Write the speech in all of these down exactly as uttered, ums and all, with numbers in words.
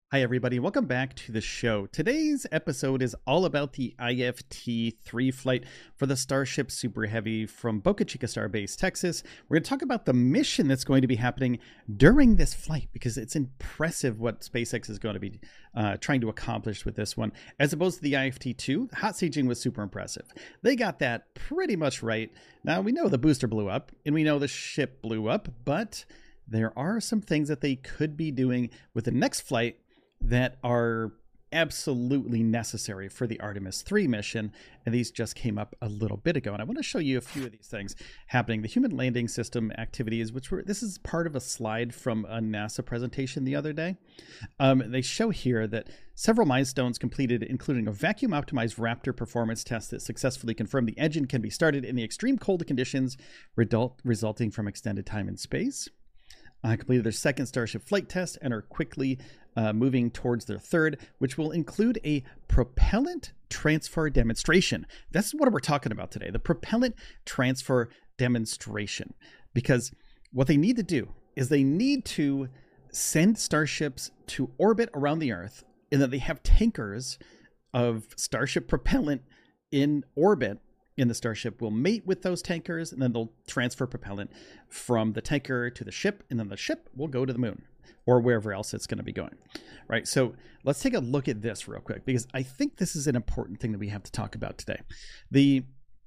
Hi, everybody. Welcome back to the show. Today's episode is all about the I F T three flight for the Starship Super Heavy from Boca Chica Starbase, Texas. We're going to talk about the mission that's going to be happening during this flight because it's impressive what SpaceX is going to be uh, trying to accomplish with this one. As opposed to the I F T two, hot staging was super impressive. They got that pretty much right. Now, we know the booster blew up and we know the ship blew up, but there are some things that they could be doing with the next flight that are absolutely necessary for the Artemis three mission, and these just came up a little bit ago. And I want to show you a few of these things happening. The human landing system activities, which were this is part of a slide from a NASA presentation the other day. Um, they show here that several milestones completed, including a vacuum optimized Raptor performance test that successfully confirmed the engine can be started in the extreme cold conditions result, resulting from extended time in space. Uh, completed their second Starship flight test and are quickly uh, moving towards their third, which will include a propellant transfer demonstration. That's what we're talking about today, the propellant transfer demonstration. Because what they need to do is they need to send starships to orbit around the Earth, and that they have tankers of Starship propellant in orbit. In the Starship will mate with those tankers, and then they'll transfer propellant from the tanker to the ship, and then the ship will go to the moon or wherever else it's going to be going. Right. So let's take a look at this real quick, because I think this is an important thing that we have to talk about today. The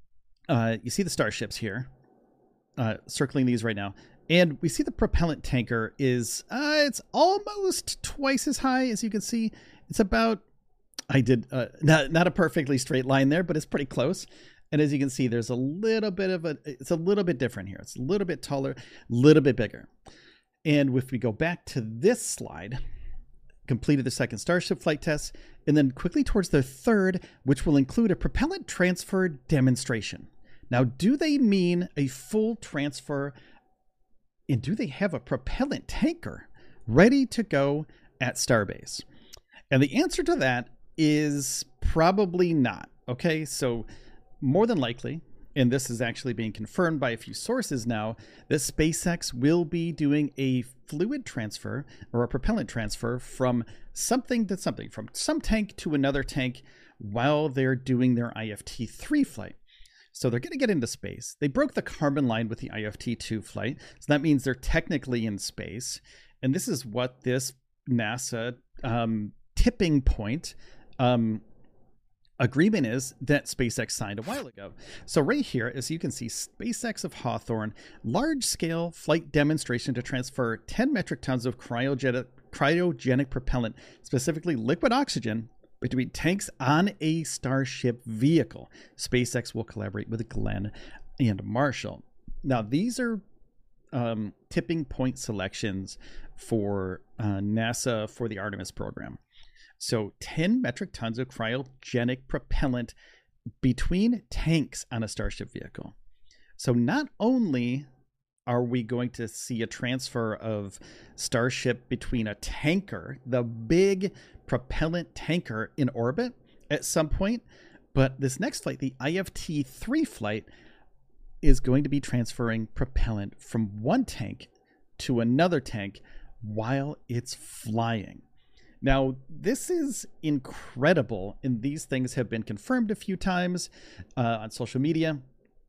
uh, you see the starships here uh, circling these right now, and we see the propellant tanker is uh, it's almost twice as high as you can see. It's about I did uh, not not a perfectly straight line there, but it's pretty close. And as you can see, there's a little bit of a, it's a little bit different here. It's a little bit taller, a little bit bigger. And if we go back to this slide, completed the second Starship flight test, and then quickly towards the third, which will include a propellant transfer demonstration. Now, do they mean a full transfer? And do they have a propellant tanker ready to go at Starbase? And the answer to that is probably not. Okay, so more than likely, and this is actually being confirmed by a few sources now, that SpaceX will be doing a fluid transfer or a propellant transfer from something to something, from some tank to another tank while they're doing their I F T three flight. So they're going to get into space. They broke the Kármán line with the I F T two flight. So that means they're technically in space. And this is what this NASA um, tipping point um, agreement is that SpaceX signed a while ago. So right here, as you can see, SpaceX of Hawthorne, large-scale flight demonstration to transfer ten metric tons of cryogenic, cryogenic propellant, specifically liquid oxygen, between tanks on a Starship vehicle. SpaceX will collaborate with Glenn and Marshall. Now, these are um, tipping point selections for uh, NASA for the Artemis program. So ten metric tons of cryogenic propellant between tanks on a Starship vehicle. So not only are we going to see a transfer of Starship between a tanker, the big propellant tanker in orbit at some point, but this next flight, the I F T three flight, is going to be transferring propellant from one tank to another tank while it's flying. Now, this is incredible, and these things have been confirmed a few times uh, on social media.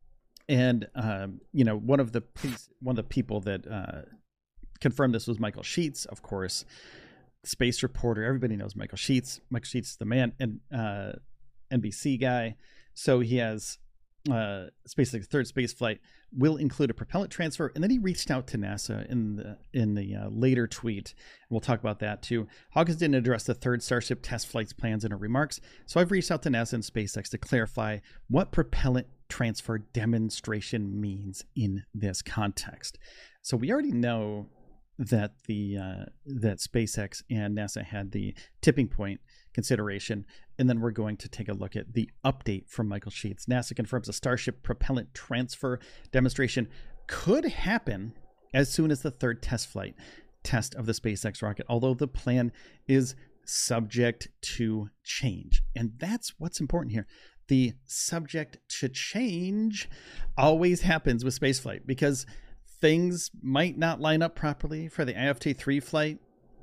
And um, you know, one of the one of the people that uh, confirmed this was Michael Sheets, of course, space reporter. Everybody knows Michael Sheets. Michael Sheets is the man, and uh, N B C guy. So he has uh, SpaceX's third space flight will include a propellant transfer, and then he reached out to NASA in the in the uh, later tweet. And we'll talk about that too. Hawkins didn't address the third Starship test flight's plans in her remarks, so I've reached out to NASA and SpaceX to clarify what propellant transfer demonstration means in this context. So we already know that the uh, that SpaceX and NASA had the tipping point consideration, and then we're going to take a look at the update from Michael Sheets. NASA confirms a Starship propellant transfer demonstration could happen as soon as the third test flight test of the SpaceX rocket, although the plan is subject to change. And that's what's important here. The subject to change always happens with spaceflight, because things might not line up properly for the I F T three flight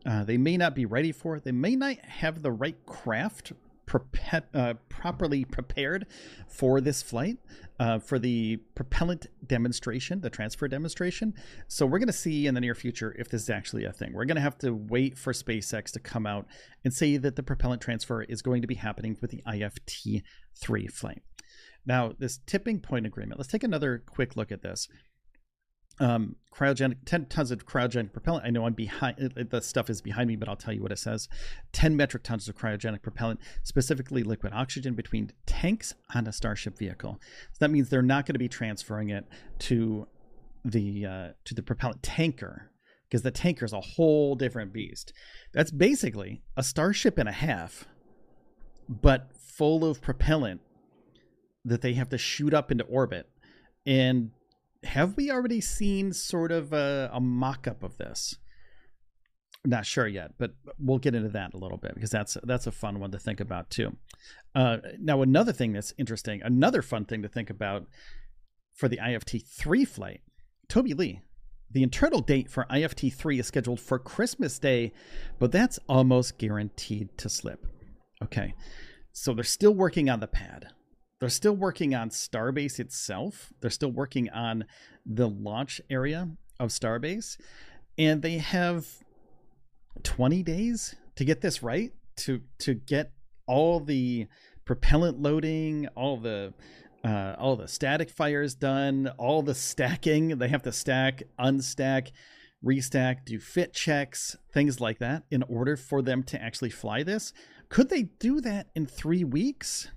Uh, they may not be ready for it. They may not have the right craft Prepe- uh, properly prepared for this flight, uh, for the propellant demonstration, the transfer demonstration. So we're going to see in the near future if this is actually a thing. We're going to have to wait for SpaceX to come out and say that the propellant transfer is going to be happening with the I F T three flight. Now, this tipping point agreement, let's take another quick look at this. Um, cryogenic, ten tons of cryogenic propellant. I know I'm behind, the stuff is behind me, but I'll tell you what it says. ten metric tons of cryogenic propellant, specifically liquid oxygen, between tanks on a Starship vehicle. So that means they're not going to be transferring it to the, uh, to the propellant tanker, because the tanker is a whole different beast. That's basically a Starship and a half, but full of propellant that they have to shoot up into orbit. And have we already seen sort of a, a mock-up of this? Not sure yet, but we'll get into that a little bit, because that's that's a fun one to think about too. Uh, now, another thing that's interesting, another fun thing to think about for the I F T three flight, Toby Lee, the internal date for I F T three is scheduled for Christmas Day, but that's almost guaranteed to slip. Okay, so they're still working on the pad. They're still working on Starbase itself. They're still working on the launch area of Starbase. And they have twenty days to get this right, to to get all the propellant loading, all the uh, all the static fires done, all the stacking. They have to stack, unstack, restack, do fit checks, things like that in order for them to actually fly this. Could they do that in three weeks?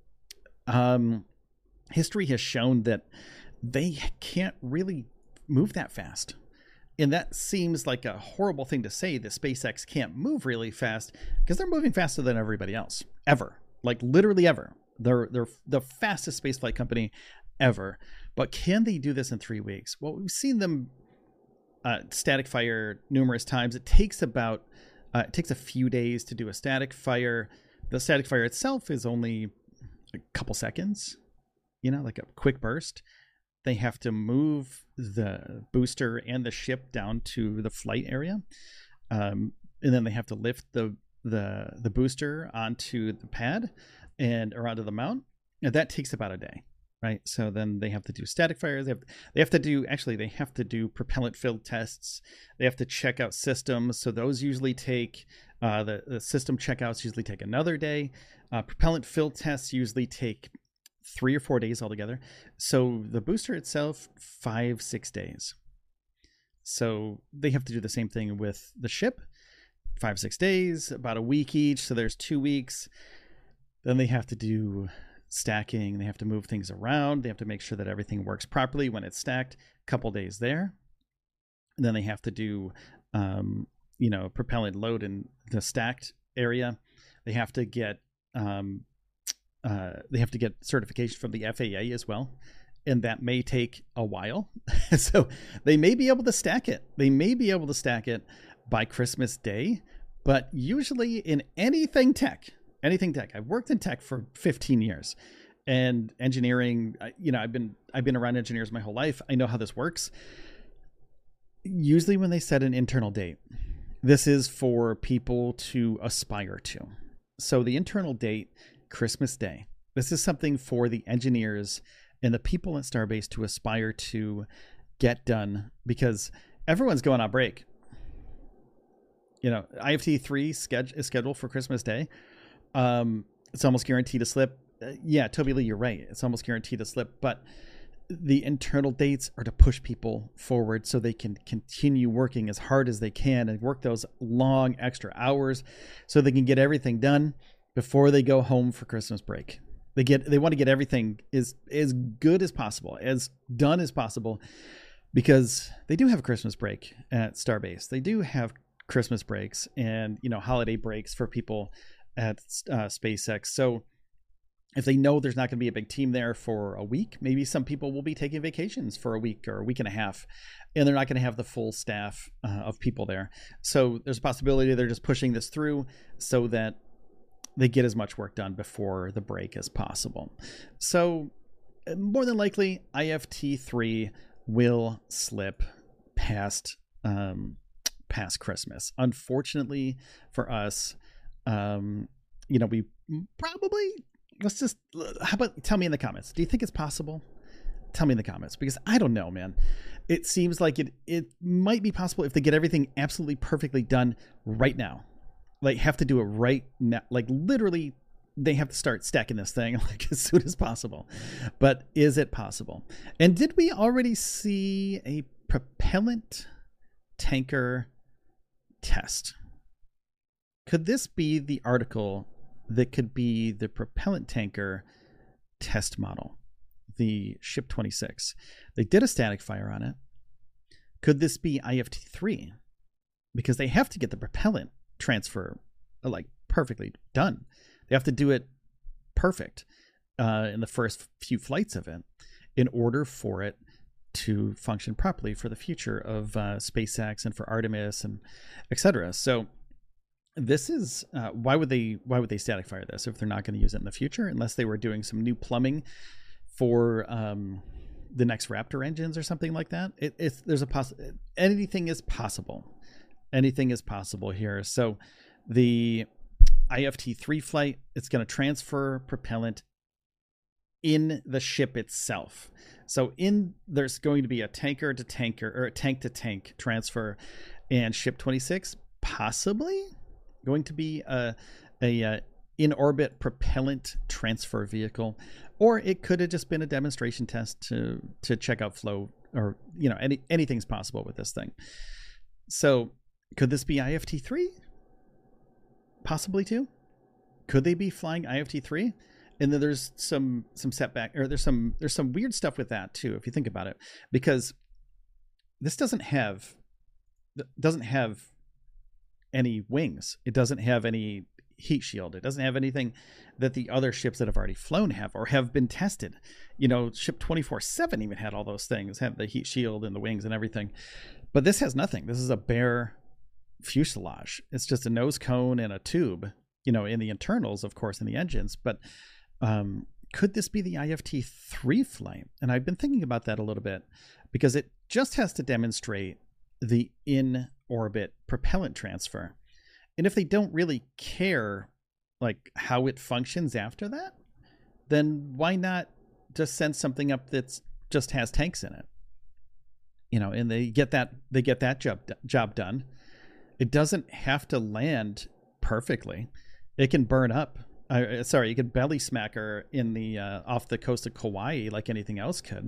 Um, history has shown that they can't really move that fast. And that seems like a horrible thing to say, that SpaceX can't move really fast, because they're moving faster than everybody else, ever. Like literally ever. They're, they're the fastest spaceflight company ever. But can they do this in three weeks? Well, we've seen them uh, static fire numerous times. It takes about, uh, it takes a few days to do a static fire. The static fire itself is only a couple seconds, you know, like a quick burst. They have to move the booster and the ship down to the flight area, um, and then they have to lift the the the booster onto the pad and or onto the mount, and that takes about a day, right? So then they have to do static fires. They have they have to do actually they have to do propellant field tests. They have to check out systems. So those usually take uh, the the system checkouts usually take another day. Uh, propellant field tests usually take three or four days altogether. So the booster itself, five, six days. So they have to do the same thing with the ship, five, six days, about a week each. So there's two weeks. Then they have to do stacking. They have to move things around. They have to make sure that everything works properly when it's stacked. A couple days there. And then they have to do, um, you know, propellant load in the stacked area. They have to get Um, uh, they have to get certification from the F A A as well, and that may take a while. So they may be able to stack it. They may be able to stack it by Christmas Day, but usually in anything tech, anything tech, I've worked in tech for fifteen years, and engineering, you know, I've been I've been around engineers my whole life. I know how this works. Usually when they set an internal date, this is for people to aspire to. So the internal date, Christmas Day, this is something for the engineers and the people at Starbase to aspire to get done, because everyone's going on break. You know, I F T three is scheduled for Christmas Day. Um, it's almost guaranteed to slip. Uh, yeah, Toby Lee, you're right. It's almost guaranteed to slip, but the internal dates are to push people forward so they can continue working as hard as they can and work those long extra hours so they can get everything done before they go home for Christmas break. They get they want to get everything as as good as possible, as done as possible, because they do have a Christmas break at Starbase. They do have Christmas breaks and, you know, holiday breaks for people at uh, SpaceX. So if they know there's not going to be a big team there for a week, maybe some people will be taking vacations for a week or a week and a half, and they're not going to have the full staff uh, of people there. So there's a possibility they're just pushing this through so that they get as much work done before the break as possible. So more than likely, I F T three will slip past um, past Christmas. Unfortunately for us, um, you know, we probably, let's just, how about tell me in the comments, do you think it's possible? Tell me in the comments, because I don't know, man. It seems like it, it might be possible if they get everything absolutely perfectly done right now. Like, have to do it right now, like literally they have to start stacking this thing like as soon as possible. But is it possible? And did we already see a propellant tanker test? Could this be the article that could be the propellant tanker test model? The Ship twenty-six. They did a static fire on it. Could this be I F T three? Because they have to get the propellant transfer like perfectly done. They have to do it perfect uh, in the first few flights of it in order for it to function properly for the future of uh, SpaceX and for Artemis and et cetera. So this is uh, why would they why would they static fire this if they're not going to use it in the future, unless they were doing some new plumbing for um, the next Raptor engines or something like that. It, it's there's a poss anything is possible. Anything is possible here. So the I F T three flight, it's going to transfer propellant in the ship itself. So in there's going to be a tanker to tanker or a tank to tank transfer, and Ship twenty-six possibly going to be a a uh, in orbit propellant transfer vehicle, or it could have just been a demonstration test to to check out flow, or you know, any anything's possible with this thing. So could this be I F T three? Possibly too. Could they be flying I F T three? And then there's some some setback, or there's some there's some weird stuff with that too, if you think about it, because this doesn't have doesn't have any wings. It doesn't have any heat shield. It doesn't have anything that the other ships that have already flown have or have been tested. You know, Ship twenty-four seven even had all those things, had the heat shield and the wings and everything. But this has nothing. This is a bare fuselage. It's just a nose cone and a tube, you know, in the internals, of course, in the engines. But um, could this be the I F T three flight? And I've been thinking about that a little bit, because it just has to demonstrate the in-orbit propellant transfer. And if they don't really care like how it functions after that, then why not just send something up that's just has tanks in it? You know, and they get that they get that job job done. It doesn't have to land perfectly. It can burn up. Uh, sorry, you could belly smack her in the uh, off the coast of Kauai like anything else could.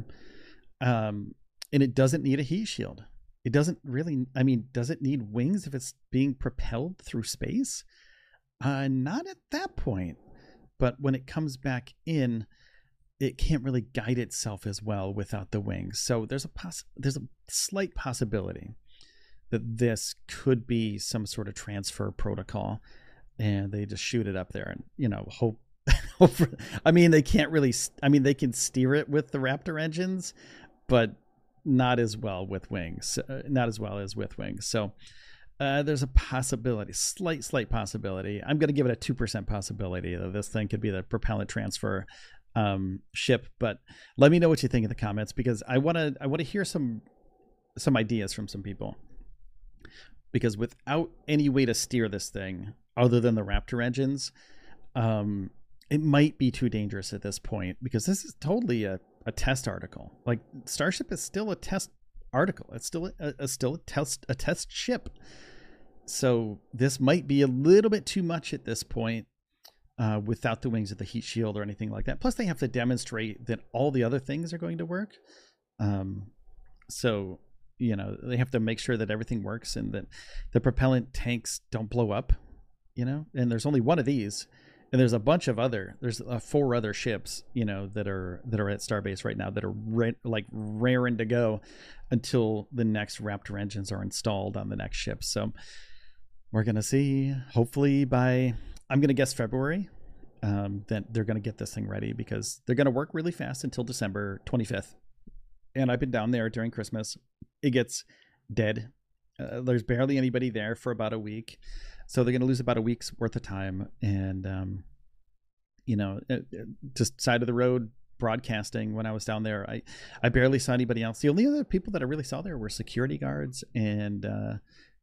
Um, and it doesn't need a heat shield. It doesn't really, I mean, does it need wings if it's being propelled through space? Uh, not at that point. But when it comes back in, it can't really guide itself as well without the wings. So there's a poss- there's a slight possibility that this could be some sort of transfer protocol, and they just shoot it up there and, you know, hope. hope for, I mean, they can't really, I mean, they can steer it with the Raptor engines, but not as well with wings, uh, not as well as with wings. So uh, there's a possibility, slight, slight possibility. I'm going to give it a two percent possibility that this thing could be the propellant transfer um, ship. But let me know what you think in the comments, because I want to, I want to hear some, some ideas from some people, because without any way to steer this thing other than the Raptor engines, um, it might be too dangerous at this point, because this is totally a, a test article. Like, Starship is still a test article. It's still a, a still a test a test ship. So this might be a little bit too much at this point, uh, without the wings of the heat shield or anything like that. Plus, they have to demonstrate that all the other things are going to work. Um, so you know, they have to make sure that everything works and that the propellant tanks don't blow up. You know, and there's only one of these. And there's a bunch of other, there's uh, four other ships, you know, that are that are at Starbase right now that are ra- like raring to go until the next Raptor engines are installed on the next ship. So we're going to see, hopefully by, I'm going to guess February, um, that they're going to get this thing ready, because they're going to work really fast until December twenty-fifth. And I've been down there during Christmas. It gets dead. Uh, there's barely anybody there for about a week. So they're going to lose about a week's worth of time. And, um, you know, just side of the road broadcasting when I was down there, I, I barely saw anybody else. The only other people that I really saw there were security guards and uh,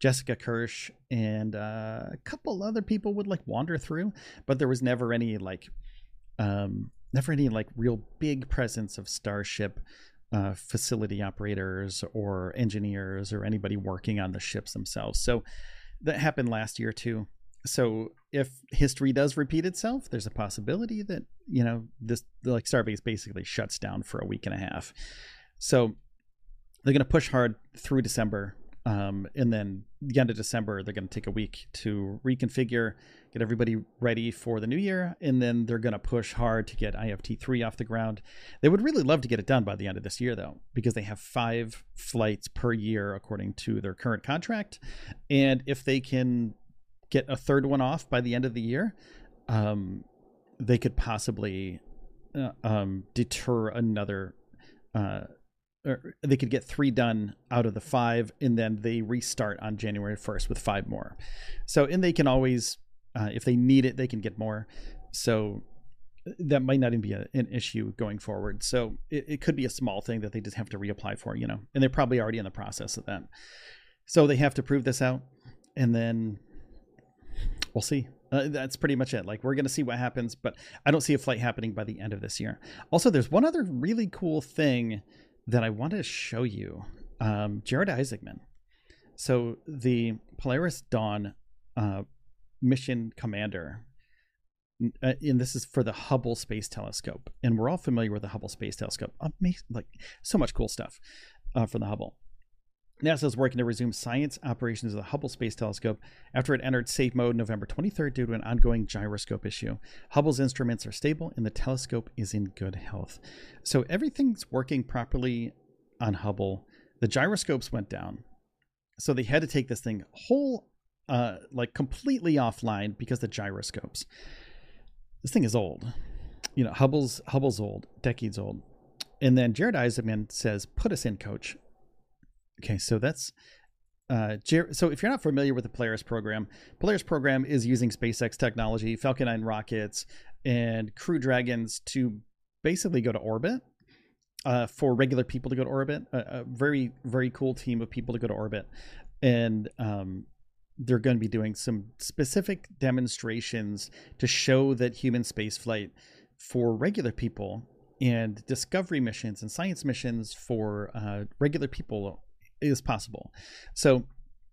Jessica Kirsch and uh, a couple other people would like wander through, but there was never any like, um, never any like real big presence of Starship uh, facility operators or engineers or anybody working on the ships themselves. So that happened last year too. So if history does repeat itself, there's a possibility that, you know, this like Starbase basically shuts down for a week and a half. So they're going to push hard through December. Um, and then the end of December, they're going to take a week to reconfigure, get everybody ready for the new year. And then they're going to push hard to get I F T three off the ground. They would really love to get it done by the end of this year, though, because they have five flights per year, according to their current contract. And if they can get a third one off by the end of the year, um, they could possibly uh, um, deter another uh or they could get three done out of the five, and then they restart on January first with five more. So, and they can always, uh, if they need it, they can get more. So that might not even be a, an issue going forward. So it, it could be a small thing that they just have to reapply for, you know, and they're probably already in the process of that. So they have to prove this out, and then we'll see. Uh, that's pretty much it. Like, we're going to see what happens, but I don't see a flight happening by the end of this year. Also, there's one other really cool thing that I want to show you. um, Jared Isaacman. So the Polaris Dawn uh, mission commander, uh, and this is for the Hubble Space Telescope. And we're all familiar with the Hubble Space Telescope. Amazing, like so much cool stuff uh, for the Hubble. NASA is working to resume science operations of the Hubble Space Telescope after it entered safe mode November twenty-third due to an ongoing gyroscope issue. Hubble's instruments are stable and the telescope is in good health. So everything's working properly on Hubble. The gyroscopes went down, so they had to take this thing whole, uh, like completely offline because the gyroscopes. This thing is old. You know, Hubble's Hubble's old, decades old. And then Jared Isaacman says, "Put us in, coach." Okay, so that's uh, Jer- so if you're not familiar with the Polaris program, Polaris program is using SpaceX technology, Falcon nine rockets, and Crew Dragons to basically go to orbit, uh, for regular people to go to orbit. A, a very, very cool team of people to go to orbit. And um, they're going to be doing some specific demonstrations to show that human spaceflight for regular people and discovery missions and science missions for uh, regular people is possible. So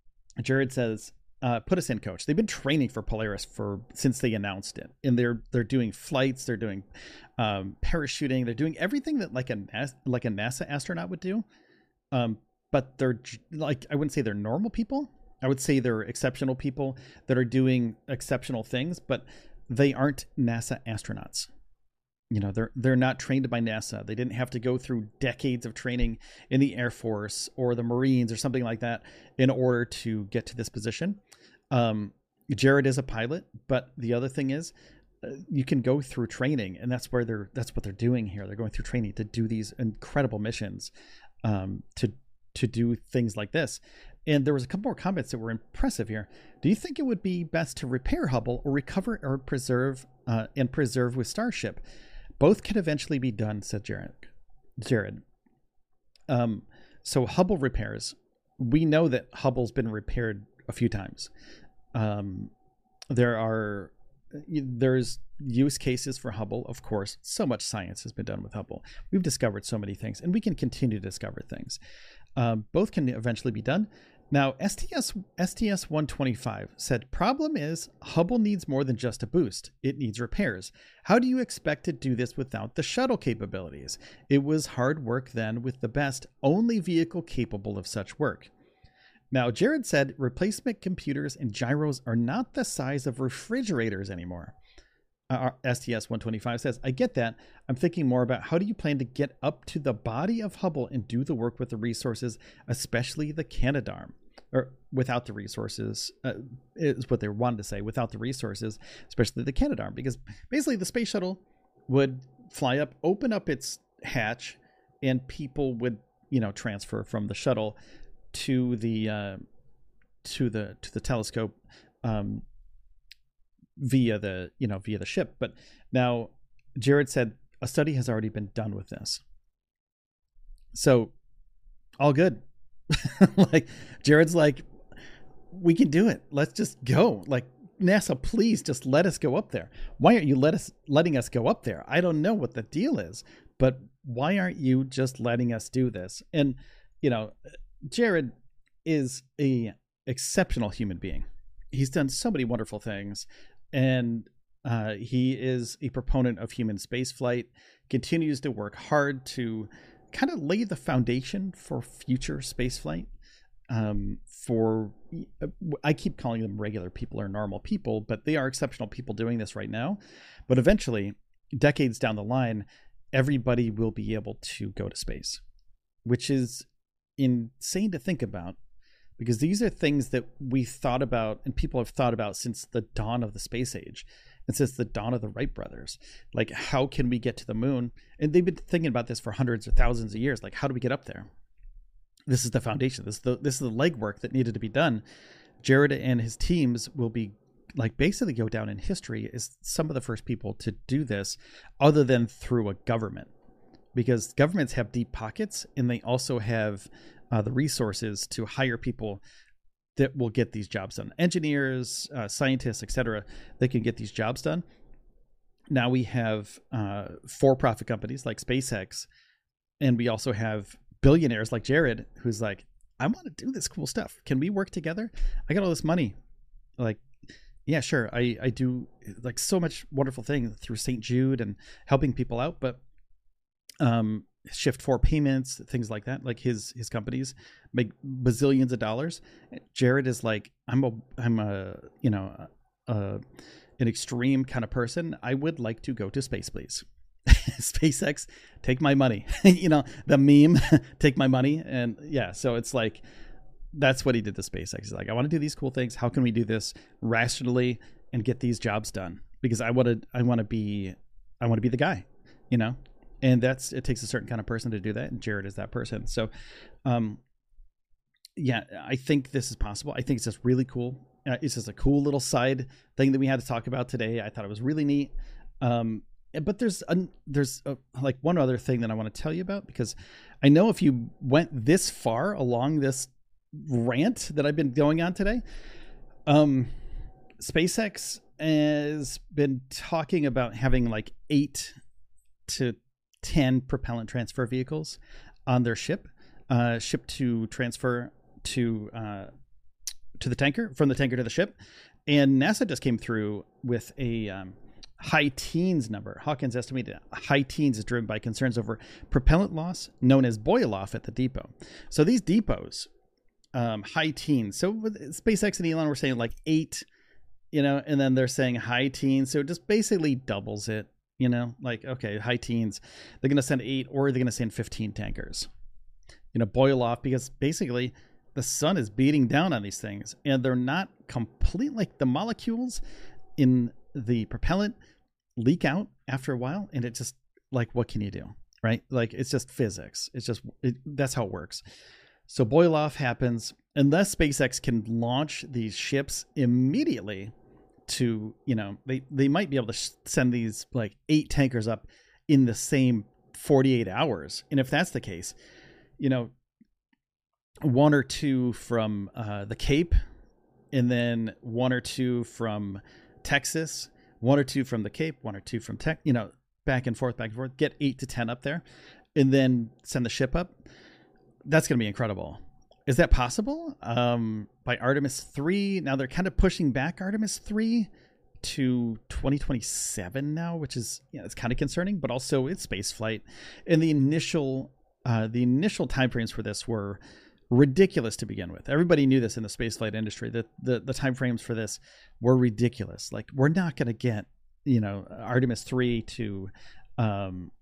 Jared says, uh, put us in, coach. They've been training for Polaris for since they announced it, and they're they're doing flights, they're doing um, parachuting, they're doing everything that like a like a NASA astronaut would do. Um, but they're like, I wouldn't say they're normal people. I would say they're exceptional people that are doing exceptional things, but they aren't NASA astronauts. You know, they're they're not trained by NASA. They didn't have to go through decades of training in the Air Force or the Marines or something like that in order to get to this position. Um, Jared is a pilot, but the other thing is, uh, you can go through training, and that's where they're that's what they're doing here. They're going through training to do these incredible missions, um, to to do things like this. And there was a couple more comments that were impressive here. Do you think it would be best to repair Hubble or recover or preserve uh, and preserve with Starship? Both can eventually be done, said Jared. Jared. Um, so Hubble repairs. We know that Hubble's been repaired a few times. Um, there are, there's use cases for Hubble, of course. So much science has been done with Hubble. We've discovered so many things, and we can continue to discover things. Um, both can eventually be done. Now, S T S S T S one twenty-five said, problem is Hubble needs more than just a boost. It needs repairs. How do you expect to do this without the shuttle capabilities? It was hard work then with the best only vehicle capable of such work. Now, Jared said replacement computers and gyros are not the size of refrigerators anymore. Uh, S T S one twenty-five says, I get that. I'm thinking more about how do you plan to get up to the body of Hubble and do the work with the resources, especially the Canadarm. Or without the resources, uh, is what they wanted to say, without the resources, especially the Canadarm. Because basically the space shuttle would fly up, open up its hatch, and people would, you know, transfer from the shuttle to the uh, to the to the telescope um, via the you know via the ship. But now Jared said a study has already been done with this, so all good. Like Jared's like, we can do it. Let's just go. Like, NASA, please just let us go up there. Why aren't you let us letting us go up there? I don't know what the deal is, but why aren't you just letting us do this? And, you know, Jared is a exceptional human being. He's done so many wonderful things, and uh, he is a proponent of human spaceflight, continues to work hard to kind of lay the foundation for future spaceflight. Um, for, I keep calling them regular people or normal people, but they are exceptional people doing this right now. But eventually, decades down the line, everybody will be able to go to space, which is insane to think about, because these are things that we thought about and people have thought about since the dawn of the space age and since the dawn of the Wright brothers. Like, how can we get to the moon? And they've been thinking about this for hundreds or thousands of years. Like, how do we get up there? This is the foundation. This is the, this is the legwork that needed to be done. Jared and his teams will be like basically go down in history as some of the first people to do this, other than through a government, because governments have deep pockets and they also have uh, the resources to hire people that will get these jobs done. Engineers, uh, scientists, et cetera. They can get these jobs done. Now we have uh, for-profit companies like SpaceX, and we also have billionaires like Jared, who's like, I want to do this cool stuff. Can we work together? I got all this money. Like, yeah, sure. I, I do like so much wonderful thing through Saint Jude and helping people out, but um, Shift four payments, things like that. Like his his companies make bazillions of dollars. Jared is like, I'm a I'm a you know a, an extreme kind of person. I would like to go to space, please. SpaceX, take my money. You know, the meme, take my money. And yeah, so it's like, that's what he did to SpaceX. He's like, I want to do these cool things. How can we do this rationally and get these jobs done? Because I want to, I want to be, I want to be the guy, you know, and that's, it takes a certain kind of person to do that. And Jared is that person. So, um, yeah, I think this is possible. I think it's just really cool. Uh, it's just a cool little side thing that we had to talk about today. I thought it was really neat. Um, But there's a, there's a, like one other thing that I want to tell you about, because I know if you went this far along this rant that I've been going on today, um, SpaceX has been talking about having like eight to ten propellant transfer vehicles on their ship, uh, ship to transfer to uh, to the tanker, from the tanker to the ship. And NASA just came through with a um, high teens number. Hawkins estimated high teens is driven by concerns over propellant loss, known as boil off at the depot. So these depots, um, high teens. So with SpaceX and Elon were saying like eight, you know, and then they're saying high teens. So it just basically doubles it, you know, like, okay, high teens, they're going to send eight, or they're going to send fifteen tankers, you know, boil off, because basically the sun is beating down on these things and they're not complete. Like the molecules in the propellant leak out after a while, and it just, like, what can you do, right? Like, it's just physics. It's just, it, that's how it works. So boil off happens unless SpaceX can launch these ships immediately to, you know, they, they might be able to sh- send these like eight tankers up in the same forty-eight hours. And if that's the case, you know, one or two from uh, the Cape, and then one or two from Texas, one or two from the Cape, one or two from Tech, you know, back and forth, back and forth, get eight to ten up there, and then send the ship up. That's going to be incredible. Is that possible? Um, by Artemis three, now they're kind of pushing back Artemis three to twenty twenty-seven now, which is, you know, it's kind of concerning, but also it's space flight. And the initial, uh, the initial timeframes for this were ridiculous to begin with. Everybody knew this in the spaceflight industry, that the, the timeframes for this were ridiculous. Like, we're not going to get, you know, Artemis three to, um,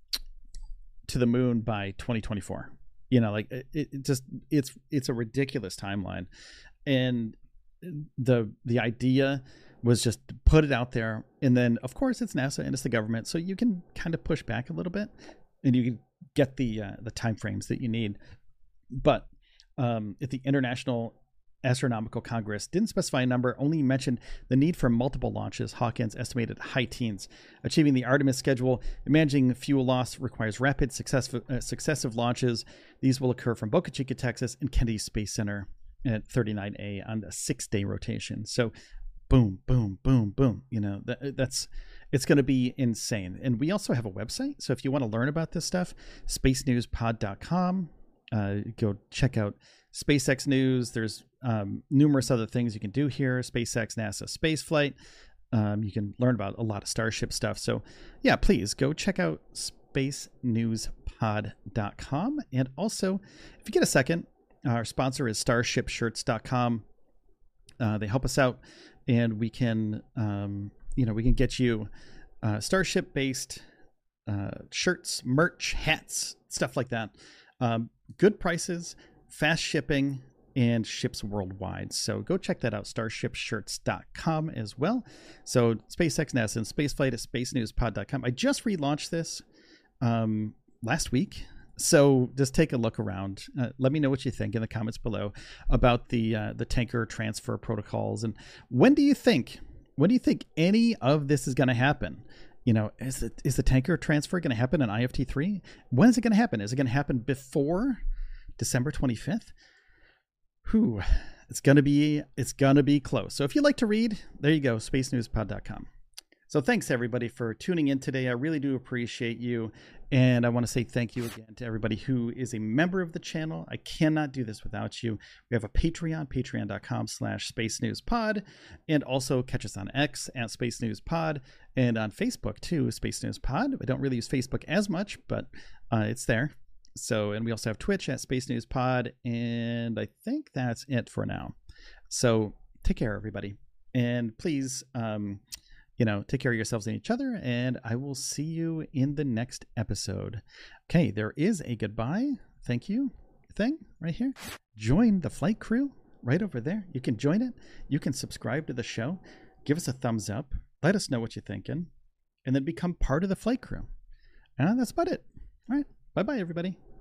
to the moon by twenty twenty-four. You know, like it, it just, it's, it's a ridiculous timeline. And the, the idea was just to put it out there. And then of course it's NASA and it's the government. So you can kind of push back a little bit and you can get the, uh, the timeframes that you need. But Um, at the International Astronomical Congress, didn't specify a number, only mentioned the need for multiple launches. Hawkins estimated high teens. Achieving the Artemis schedule and managing fuel loss requires rapid, successive, uh, successive launches. These will occur from Boca Chica, Texas, and Kennedy Space Center at thirty-nine A on the six day rotation. So boom, boom, boom, boom. You know, that, that's, it's going to be insane. And we also have a website. So if you want to learn about this stuff, space news pod dot com, uh, go check out SpaceX news. There's um, numerous other things you can do here. SpaceX, NASA spaceflight. Um, you can learn about a lot of Starship stuff. So yeah, please go check out space news pod dot com. And also, if you get a second, our sponsor is starship shirts dot com. Uh, they help us out, and we can, um, you know, we can get you uh, Starship-based uh, shirts, merch, hats, stuff like that. Um, good prices, fast shipping, and ships worldwide. So go check that out, starship shirts dot com as well. So SpaceX, NASA, and spaceflight at space news pod dot com. I just relaunched this um, last week. So just take a look around. Uh, let me know what you think in the comments below about the uh, the tanker transfer protocols. And when do you think, when do you think any of this is going to happen? You know, is the, is the tanker transfer going to happen in I F T three? When is it going to happen? Is it going to happen before December twenty-fifth? Whew, it's going to be, it's going to be close. So if you like to read, there you go, space news pod dot com. So thanks everybody for tuning in today. I really do appreciate you. And I want to say thank you again to everybody who is a member of the channel. I cannot do this without you. We have a Patreon, patreon dot com slash space news pod, and also catch us on X at Space News Pod, and on Facebook too, Space News Pod. I don't really use Facebook as much, but uh, it's there. So, and we also have Twitch at Space News Pod, and I think that's it for now. So take care, everybody. And please, um, you know, take care of yourselves and each other, and I will see you in the next episode. Okay, there is a goodbye, thank you thing right here. Join the flight crew right over there. You can join it. You can subscribe to the show. Give us a thumbs up. Let us know what you're thinking, and then become part of the flight crew. And that's about it. All right. Bye-bye, everybody.